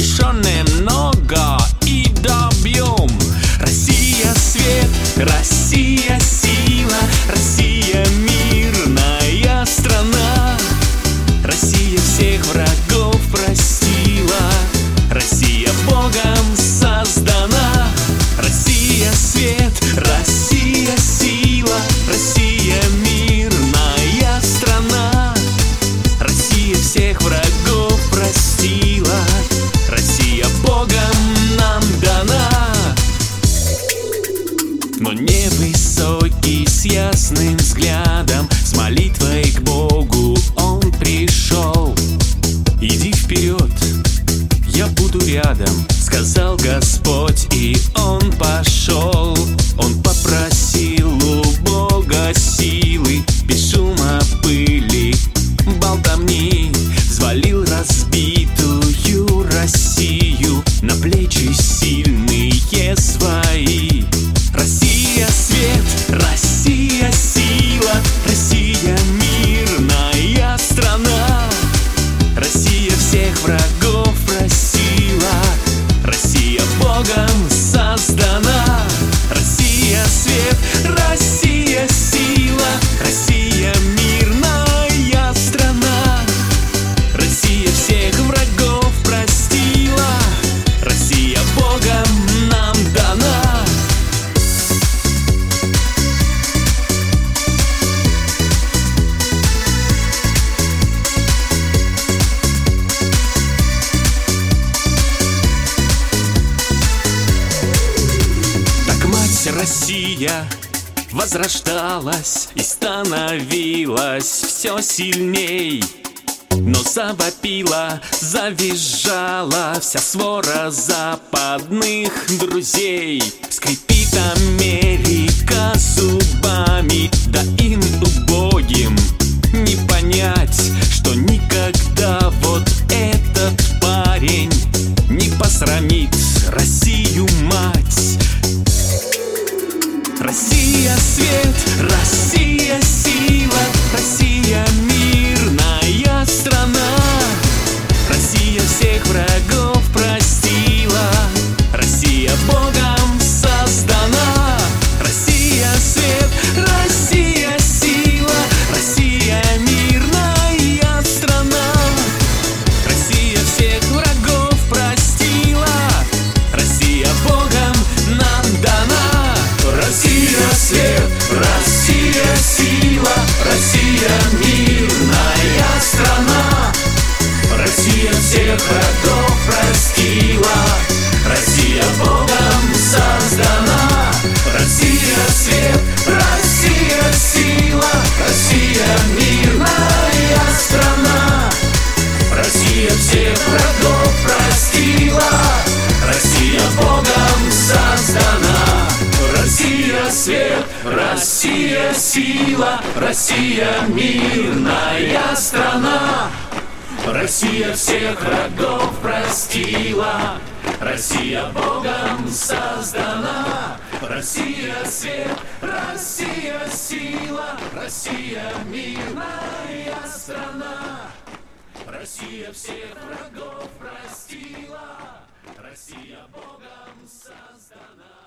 решенное много и добьем. Россия свет, Россия сила, Россия мирная страна. Россия всех врагов простила, Россия Богом создана. Россия свет, Россия сила, Россия мирная страна. Россия всех врагов простила, Россия Богом нам дана. Но невысокий с ясным взглядом, с молитвой к Богу он пришел. Иди вперед, я буду рядом, сказал Господь, и он пошел. Он попросил у Бога силы, без шума пыли, болтовни, взвалил разбитую Россию на плечи сильные свои. Россия свет, Россия сила, Россия мирная страна. Россия всех врагов простила, Россия Богом создана. Россия свет, Россия сила, Россия мирная страна. Россия всех врагов простила, Россия Богом нам дана. Россия возрождалась и становилась все сильней, но завопила, завизжала вся свора западных друзей. Скрипит Америка зубами, да им убогим не понять, что никогда вот этот парень не посрамит Россию мать. Россия свет, Россия сила, Россия мирная страна. Россия всех врагов простила, Россия Богом создана. Россия свет, Россия сила, Россия мирная страна. Россия всех врагов простила, Россия Богом нам дана. Россия свет, Россия сила, Россия мирная страна. Россия всех врагов простила, Россия Богом создана. Россия свет, Россия сила, Россия мирная страна. Россия всех врагов простила, Россия Богом создана. Россия свет, Россия сила, Россия мирная страна. Россия всех врагов простила, Россия Богом создана. Россия свет, Россия сила, Россия мирная страна. Россия всех врагов простила, Россия Богом создана.